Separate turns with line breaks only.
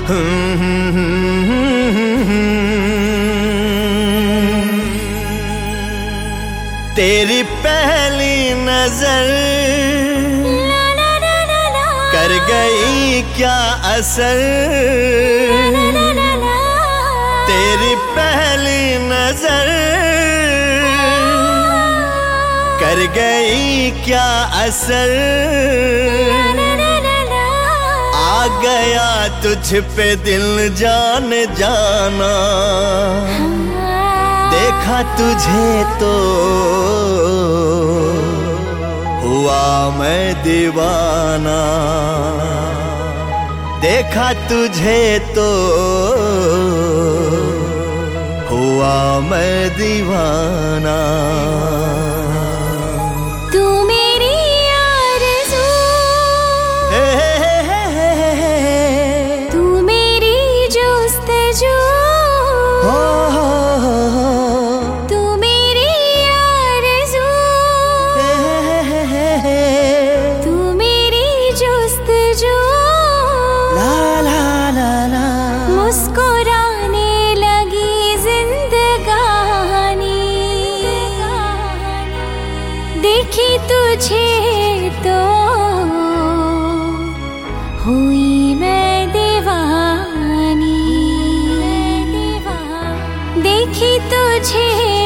तेरी पहली नजर कर गई क्या असर, तेरी पहली नजर कर गई क्या असर, आ गया तुझ पे दिल जान जाना, देखा तुझे तो हुआ मैं दीवाना, देखा तुझे तो हुआ मैं दीवाना।
तू मेरी आरज़ू, तू मेरी जुस्तजू, तू मेरी आरज़ू, तू मेरी जुस्तजू,
ला ला ला ला
मुस्कुराने लगी जिंदगानी, देखी तुझे तो हुई मैं दीवानी, देखी तुझे